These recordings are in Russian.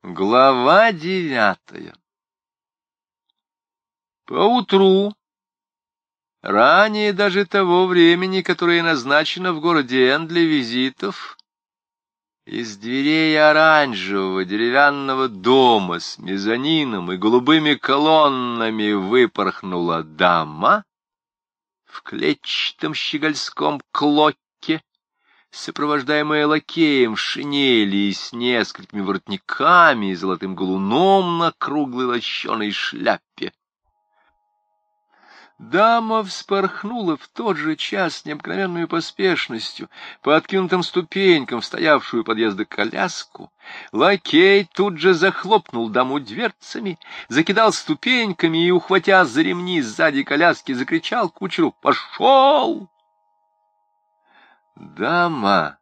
Глава 9. Поутру, ранее даже того времени, которое назначено в городе Н для визитов, из дверей оранжевого деревянного дома с мезонином и голубыми колоннами выпорхнула дама в клетчатом щегольском клоке, сопровождаемая лакеем в шинели и с несколькими воротниками и золотым галуном на круглой лощеной шляпе. Дама вспорхнула в тот же час с необыкновенной поспешностью по откинутым ступенькам в стоявшую у подъезда коляску. Лакей тут же захлопнул даму дверцами, закидал ступеньками и, ухватя за ремни сзади коляски, закричал кучеру: «Пошел!» Дама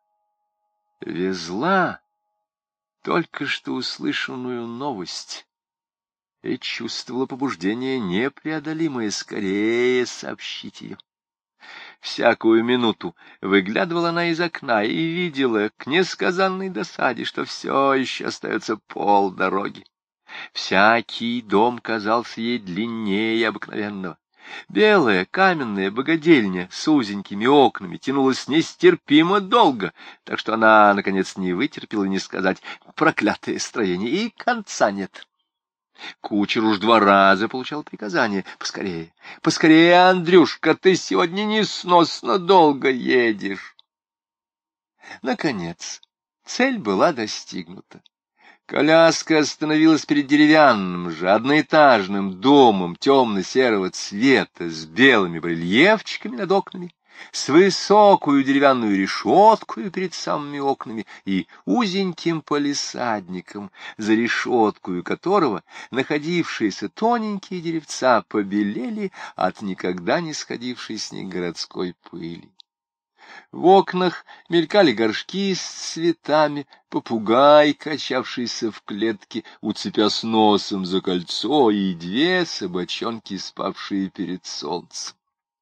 везла только что услышанную новость и чувствовала побуждение непреодолимое скорее сообщить ее. Всякую минуту выглядывала она из окна и видела к несказанной досаде, что все еще остается полдороги. Всякий дом казался ей длиннее обыкновенного. Белая каменная богадельня с узенькими окнами тянулась нестерпимо долго, так что она, наконец, не вытерпела не сказать: «Проклятое строение, и конца нет». Кучер уж 2 раза получал приказание: «Поскорее, поскорее, Андрюшка, ты сегодня несносно долго едешь». Наконец, цель была достигнута. Коляска остановилась перед деревянным же одноэтажным домом темно-серого цвета с белыми барельефчиками над окнами, с высокую деревянную решеткою перед самыми окнами и узеньким палисадником, за решеткою которого находившиеся тоненькие деревца побелели от никогда не сходившей с них городской пыли. В окнах мелькали горшки с цветами, попугай, качавшийся в клетке, уцепясь носом за кольцо, и 2 собачонки, спавшие перед солнцем.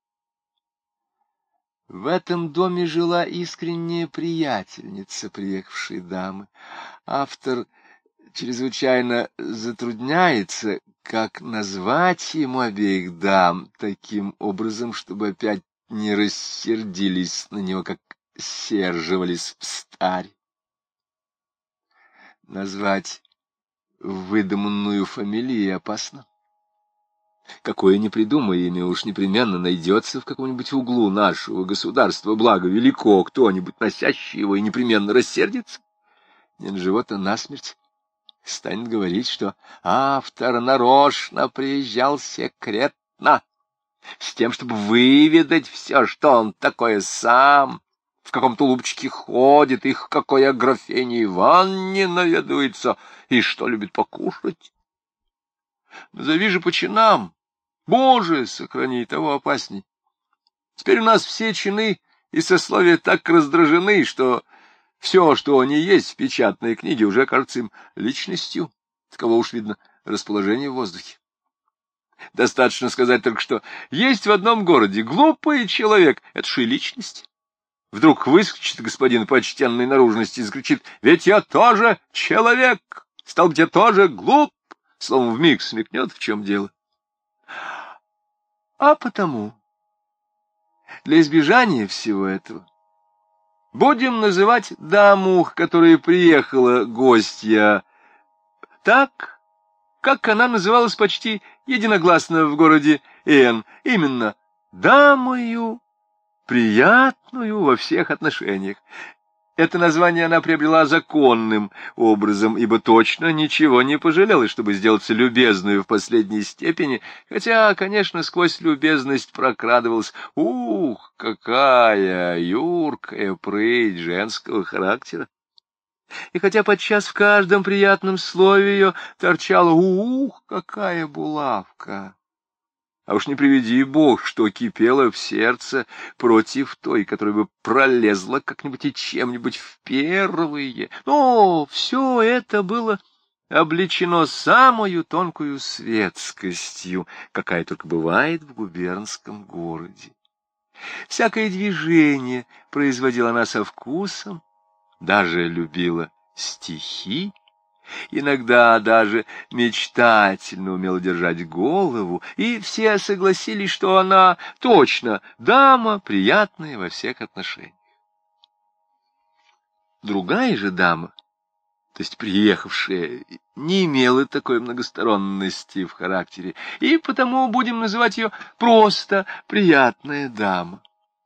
В этом доме жила искренняя приятельница приехавшей дамы. Автор чрезвычайно затрудняется, как назвать ему обеих дам таким образом, чтобы опять не рассердились на него, как серживались встарь. Назвать выдуманную фамилию опасно. Какое ни придумай имя, уж непременно найдется в каком-нибудь углу нашего государства, благо велико, кто-нибудь, носящий его, и непременно рассердится. Не на живот, а насмерть станет говорить, что автор нарочно приезжал секретно, с тем, чтобы выведать все, что он такое сам, в каком тулупчике ходит, и к какой Аграфене Ивановне наведывается, и что любит покушать. Назови же по чинам. Боже, сохрани, того опасней. Теперь у нас все чины и сословия так раздражены, что все, что они есть в печатной книге, уже кажется им личностью. Таково уж видно расположение в воздухе. Достаточно сказать только, что есть в одном городе глупый человек, это же и личность. Вдруг выскочит господин почтенной наружности и закричит: «Ведь я тоже человек, стал быть, я тоже глуп», словом, вмиг смекнет, в чем дело. А потому, для избежания всего этого, будем называть даму, которая приехала гостья, так, как она называлась почти единогласно в городе Н, именно дамою, приятную во всех отношениях. Это название она приобрела законным образом, ибо точно ничего не пожалела, чтобы сделаться любезную в последней степени, хотя, конечно, сквозь любезность прокрадывалась: «Ух, какая юркая прыть женского характера!» И хотя подчас в каждом приятном слове ее торчала: «Ух, какая булавка!» А уж не приведи Бог, что кипело в сердце против той, которая бы пролезла как-нибудь и чем-нибудь в первые. Но все это было облечено самою тонкою светскостью, какая только бывает в губернском городе. Всякое движение производила она со вкусом, даже любила стихи, иногда даже мечтательно умела держать голову, и все согласились, что она точно дама, приятная во всех отношениях. Другая же дама, то есть приехавшая, не имела такой многосторонности в характере, и потому будем называть ее просто приятная дама.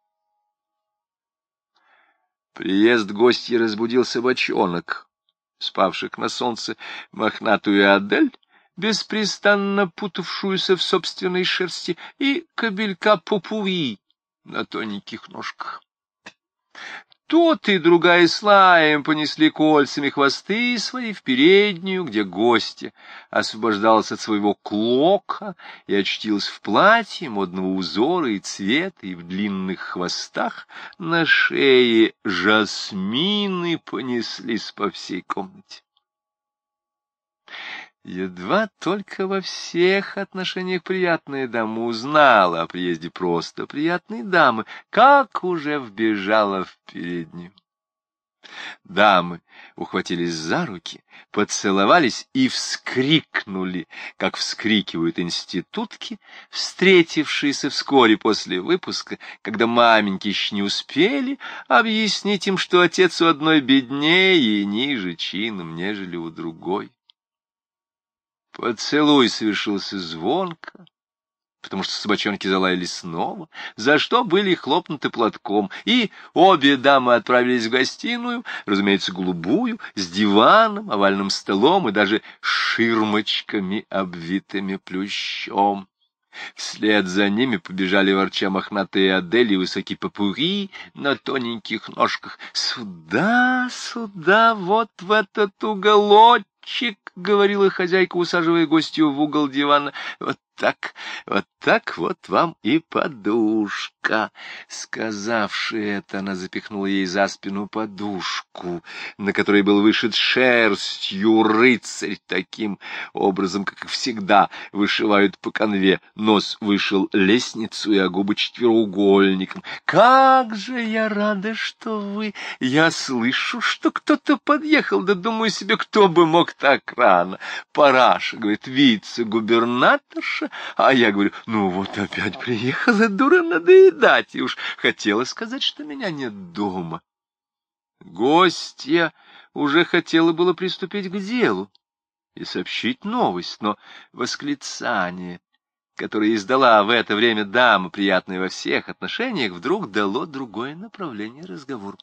Приезд гостья разбудил собачонок, спавших на солнце, мохнатую Адель, беспрестанно путавшуюся в собственной шерсти, и кобелька Попуи на тоненьких ножках. Тот и другая с лаем понесли кольцами хвосты свои в переднюю, где гостья освобождалась от своего клока и очтилась в платье модного узора и цвета, и в длинных хвостах на шее жасмины понеслись по всей комнате. Едва только во всех отношениях приятная дама узнала о приезде просто приятной дамы, как уже вбежала в переднюю. Дамы ухватились за руки, поцеловались и вскрикнули, как вскрикивают институтки, встретившиеся вскоре после выпуска, когда маменьки еще не успели объяснить им, что отец у одной беднее и ниже чином, нежели у другой. Поцелуй совершился звонко, потому что собачонки залаяли снова, за что были хлопнуты платком, и обе дамы отправились в гостиную, разумеется, голубую, с диваном, овальным столом и даже ширмочками, обвитыми плющом. Вслед за ними побежали ворча мохнатые Адель и высокий Попури на тоненьких ножках. «Сюда, сюда, вот в этот уголочек», — говорила хозяйка, усаживая гостью в угол дивана. Вот так вот вам и подушка». Сказавши это, она запихнула ей за спину подушку, на которой был вышит шерстью рыцарь, таким образом, как всегда вышивают по канве. Нос вышил лестницу, а губы четвероугольником. «Как же я рада, что вы! Я слышу, что кто-то подъехал, да думаю себе, кто бы мог так рано. Параша, говорит, вице-губернаторша, а я говорю, ну вот опять приехала дура надоедать, и уж хотела сказать, что меня нет дома». Гостья уже хотела было приступить к делу и сообщить новость, но восклицание, которое издала в это время дама, приятная во всех отношениях, вдруг дало другое направление разговору.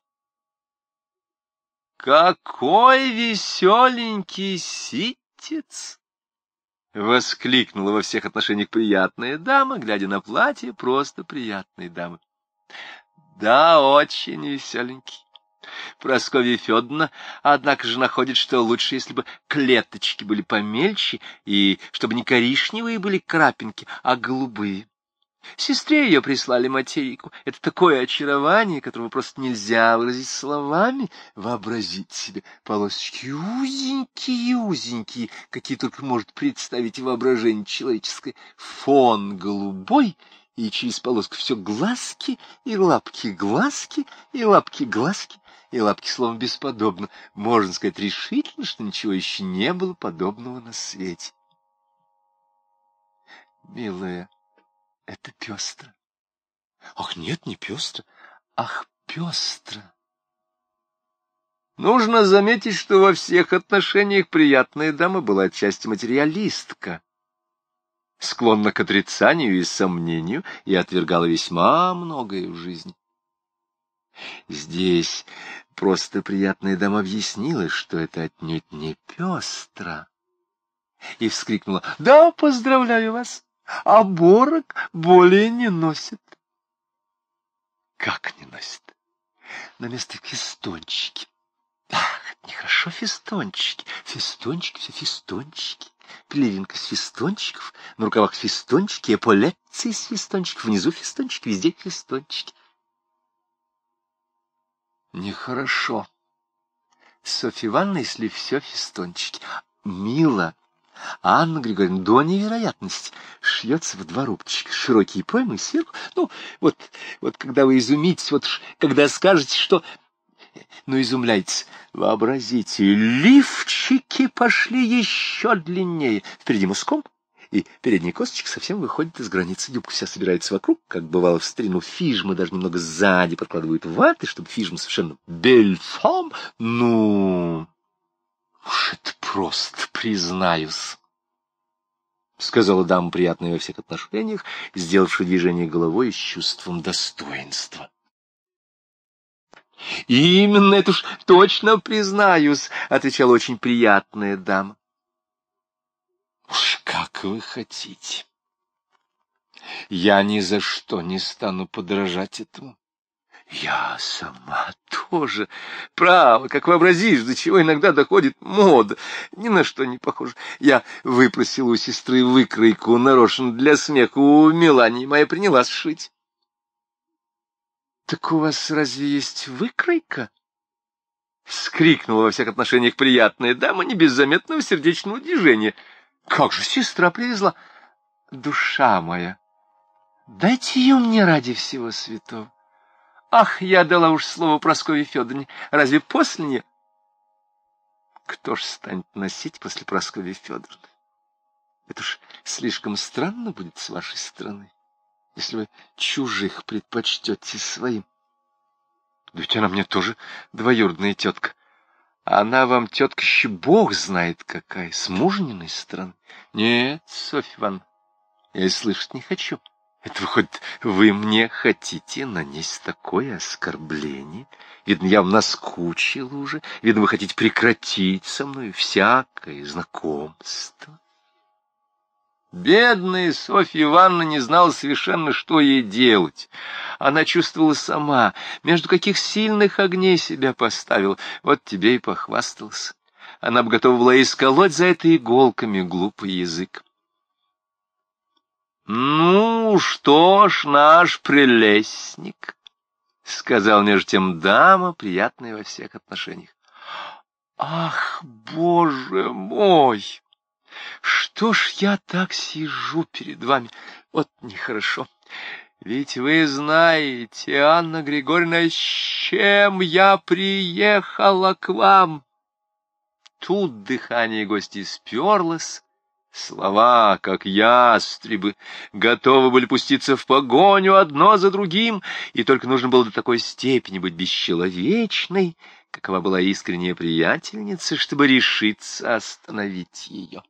«Какой веселенький ситец!» — воскликнула во всех отношениях приятная дама, глядя на платье просто приятной дамы. «Да, очень веселенький. Прасковья Федоровна, однако же, находит, что лучше, если бы клеточки были помельче, и чтобы не коричневые были крапинки, а голубые. Сестре ее прислали материку. Это такое очарование, которого просто нельзя выразить словами. Вообразить себе полосочки узенькие, какие только может представить воображение человеческое. Фон голубой, и через полоску все глазки, и лапки глазки, и лапки глазки, и лапки, словом, бесподобно. Можно сказать решительно, что ничего еще не было подобного на свете. Милая, это пестро. Ах, нет, не пестро. Ах, пестро. Нужно заметить, что во всех отношениях приятная дама была отчасти материалистка, склонна к отрицанию и сомнению, и отвергала весьма многое в жизни. Здесь просто приятная дама объяснила, что это отнюдь не пестро, и вскрикнула: «Да, поздравляю вас! Оборок более не носит». Как не носит? На место фестончики. Ах, это нехорошо фестончики. Фестончики, все фестончики. Пелеринка с фестончиков, на рукавах фестончики, эполетцы из фестончиков, внизу фестончики, везде фестончики. Нехорошо. Софья Ивановна, если все фестончики. Мило. Анна Григорьевна до невероятности шьется в 2 рубчика, широкие поймы сверху. Ну, вот когда вы изумитесь, вот когда скажете, что Ну, изумляйтесь, вообразите, лифчики пошли еще длиннее. Впереди мыском, и передняя косточка совсем выходит из границы. Юбка вся собирается вокруг, как бывало в старину. Фижмы даже немного сзади подкладывают ваты, чтобы фижма совершенно бельфам. Ну, уж это просто, признаюсь, — сказала дама, приятная во всех отношениях, сделавшая движение головой с чувством достоинства. — Именно это уж точно признаюсь, — отвечала очень приятная дама. — Уж как вы хотите. Я ни за что не стану подражать этому. Я сама тоже. Право, как вообразишь, до чего иногда доходит мода. Ни на что не похоже. Я выпросила у сестры выкройку нарочно для смеха у Мелании. Моя принялась шить. — Так у вас разве есть выкройка? — вскрикнула во всех отношениях приятная дама, не без заметного сердечного движения. — Как же сестра привезла? — Душа моя, дайте ее мне ради всего святого. Ах, я дала уж слово Прасковье Федоровне. Разве после нее? Кто ж станет носить после Прасковьи Федоровны? Это уж слишком странно будет с вашей стороны, если вы чужих предпочтете своим. Да ведь она мне тоже двоюродная тетка. Она вам, тетка, еще бог знает какая, с мужниной стороны. Нет, Софья Ивановна, я и слышать не хочу. Это, выходит, вы мне хотите нанести такое оскорбление? Видно, я вам наскучила уже. Видно, вы хотите прекратить со мной всякое знакомство. Бедная Софья Ивановна не знала совершенно, что ей делать. Она чувствовала сама, между каких сильных огней себя поставила. Вот тебе и похвасталась. Она бы готова была исколоть за это иголками глупый язык. — Ну, что ж, наш прелестник, — сказал между тем дама, приятная во всех отношениях. — Ах, боже мой! Что ж я так сижу перед вами? Вот нехорошо. Ведь вы знаете, Анна Григорьевна, с чем я приехала к вам. Тут дыхание гостей сперлось. Слова, как ястребы, готовы были пуститься в погоню одно за другим, и только нужно было до такой степени быть бесчеловечной, какова была искренняя приятельница, чтобы решиться остановить ее.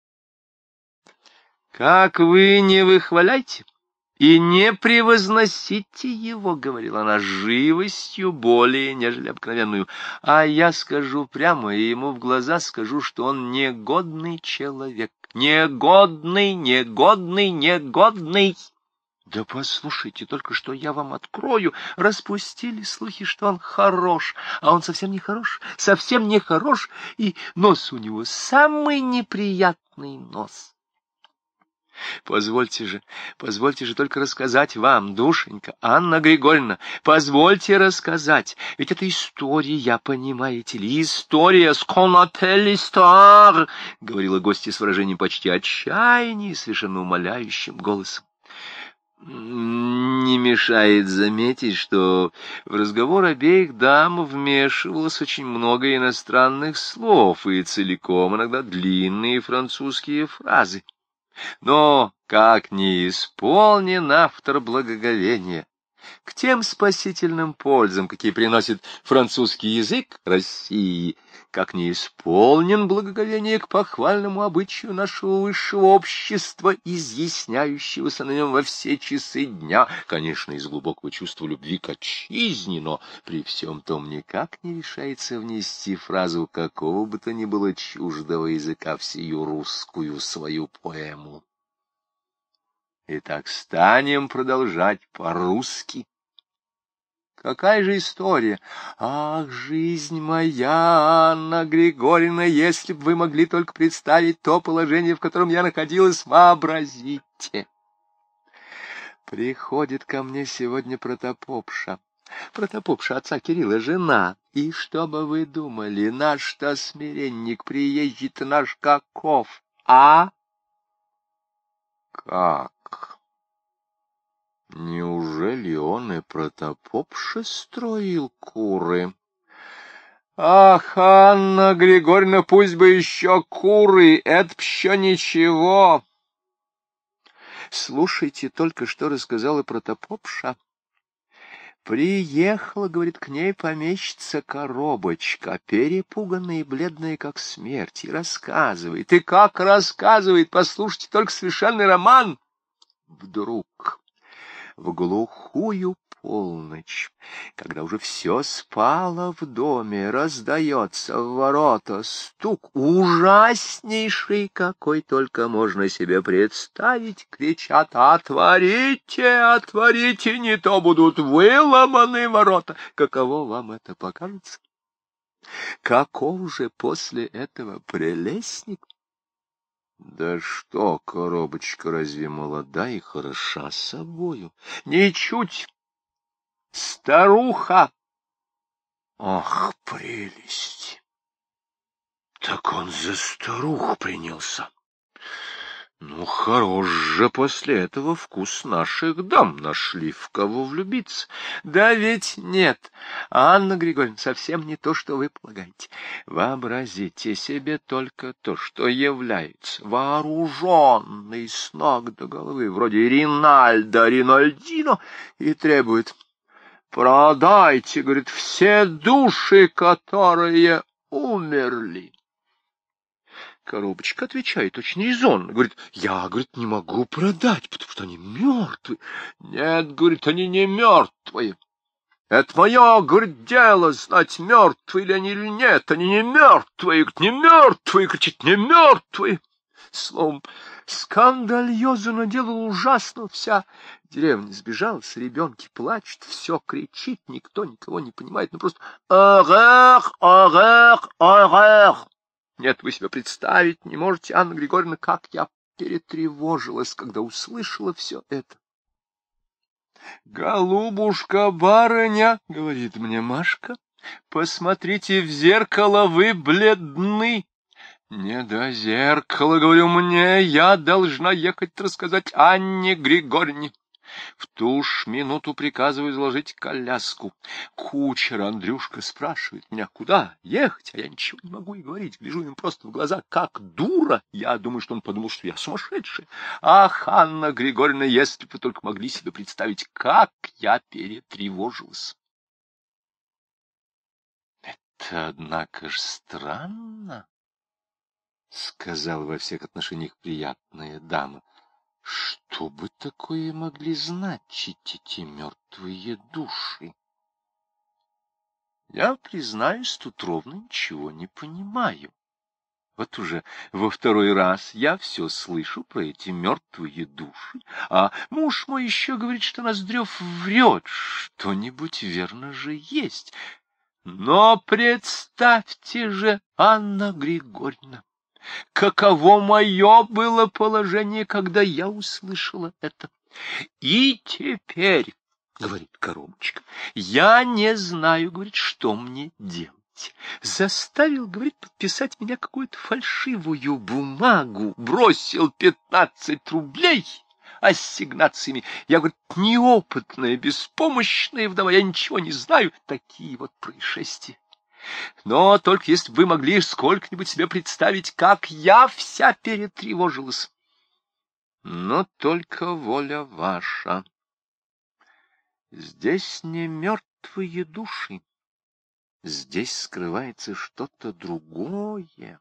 «Как вы не выхваляйте и не превозносите его, — говорила она с живостью более, нежели обыкновенную, — а я скажу прямо, и ему в глаза скажу, что он негодный человек. Негодный, негодный, негодный. Да послушайте, только что я вам открою. Распустили слухи, что он хорош, а он совсем не хорош, и нос у него самый неприятный нос. Позвольте же только рассказать вам, душенька, Анна Григорьевна, позвольте рассказать, ведь это история, понимаете ли, история, сконатель истор, — говорила гостья с выражением почти отчаяния и совершенно умоляющим голосом. Не мешает заметить, что в разговор обеих дам вмешивалось очень много иностранных слов и целиком иногда длинные французские фразы. Но как не исполнен автор благоговения к тем спасительным пользам, какие приносит французский язык России, как не исполнен благоговение к похвальному обычаю нашего высшего общества, изъясняющегося на нем во все часы дня, конечно, из глубокого чувства любви к отчизне, но при всем том никак не решается внести фразу какого бы то ни было чуждого языка в сию русскую свою поэму. Итак, станем продолжать по-русски. Какая же история? Ах, жизнь моя, Анна Григорьевна, если бы вы могли только представить то положение, в котором я находилась, вообразите. Приходит ко мне сегодня протопопша отца Кирилла, жена. И что бы вы думали, наш-то смиренник приезжий-то наш каков, а? Как? Неужели он и протопопше строил куры? Ах, Анна Григорьевна, пусть бы еще куры, это б еще ничего. Слушайте только, что рассказала протопопша. Приехала, говорит, к ней помещица Коробочка, перепуганная и бледная, как смерть, и рассказывает. И как рассказывает, послушайте, только совершенный роман. Вдруг в глухую полночь, когда уже все спало в доме, раздается в ворота стук, ужаснейший, какой только можно себе представить, кричат: «Отворите, отворите, не то будут выломаны ворота!» Каково вам это покажется? Каков же после этого прелестник? Да что, Коробочка разве молода и хороша собою? Ничуть! Старуха! Ах, прелесть! Так он за старуху принялся. Ну, хорош же после этого вкус наших дам, нашли в кого влюбиться. Да ведь нет, Анна Григорьевна, совсем не то, что вы полагаете. Вообразите себе только то, что является вооруженный с ног до головы, вроде Ринальдо Ринальдино, и требует: «Продайте, — говорит, — все души, которые умерли». Коробочка отвечает очень резонно. Говорит: «Я, — говорит, — не могу продать, потому что они мертвы». «Нет, — говорит, — они не мертвые. Это мое, — говорит, — дело знать, мертвые ли они или нет. Они не мертвые, — не мертвые, — кричит, — не мертвые». Словом, скандальозу наделал ужасно. Вся деревня сбежалась, ребенки плачут, все кричит, никто никого не понимает. Ну, просто «Орер, орер, орер». Нет, вы себе представить не можете, Анна Григорьевна, как я перетревожилась, когда услышала все это. «Голубушка-барыня, — говорит мне Машка, — посмотрите в зеркало, вы бледны». «Не до зеркала, — говорю, — мне, я должна ехать рассказать Анне Григорьевне». В ту ж минуту приказываю заложить коляску. Кучер Андрюшка спрашивает меня, куда ехать, а я ничего не могу и говорить. Гляжу им просто в глаза, как дура. Я думаю, что он подумал, что я сумасшедшая. Ах, Анна Григорьевна, если бы вы только могли себе представить, как я перетревожилась. Это, однако ж, странно, — сказала во всех отношениях приятная дама. Что бы такое могли значить эти мертвые души? Я, признаюсь, тут ровно ничего не понимаю. Вот уже во второй раз я все слышу про эти мертвые души, а муж мой еще говорит, что Ноздрев врет. Что-нибудь верно же есть. Но представьте же, Анна Григорьевна, каково мое было положение, когда я услышала это. И теперь, — говорит Коробочка, — я не знаю, — говорит, — что мне делать. Заставил, — говорит, — подписать меня какую-то фальшивую бумагу, бросил 15 рублей ассигнациями. Я, говорит, неопытная, беспомощная вдова, я ничего не знаю. Такие вот происшествия. Но только если бы вы могли сколько-нибудь себе представить, как я вся перетревожилась. Но только воля ваша. Здесь не мертвые души. Здесь скрывается что-то другое.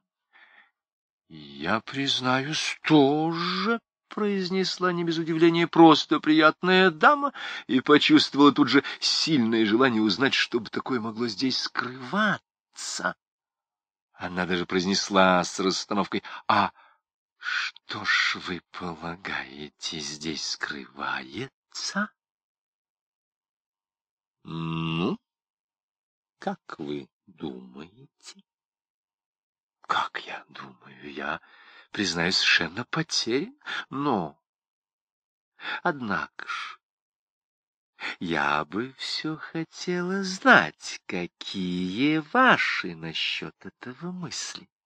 Я признаюсь, тоже, — произнесла не без удивления просто приятная дама и почувствовала тут же сильное желание узнать, что бы такое могло здесь скрываться. Она даже произнесла с расстановкой: «А что ж вы полагаете, здесь скрывается?» «Ну, как вы думаете?» «Как я думаю? Я, признаюсь, совершенно потерян, но, однако ж, я бы все хотела знать, какие ваши насчет этого мысли».